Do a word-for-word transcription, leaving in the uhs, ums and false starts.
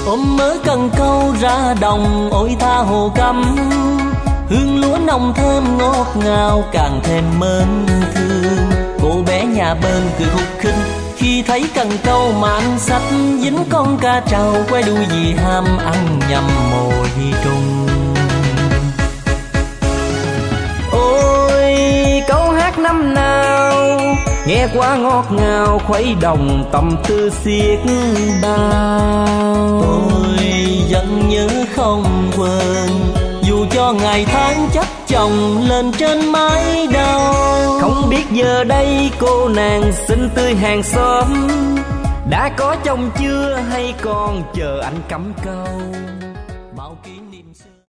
ôm mớ cần câu ra đồng, ôi tha hồ căm. Hương lúa nồng thơm ngọt ngào càng thêm mến thương. Cô bé nhà bên cười khúc khích khi thấy cần câu mà anh xách dính con cá trầu, quay đuôi vì ham ăn nhầm mồi trùng. Ôi câu hát năm nào nghe quá ngọt ngào, khuấy đồng tâm tư xiết bao. Tôi vẫn nhớ không quên, dù cho ngày tháng chấp chồng lên trên mái đầu. Không biết giờ đây cô nàng xinh tươi hàng xóm đã có chồng chưa hay còn chờ anh cắm câu.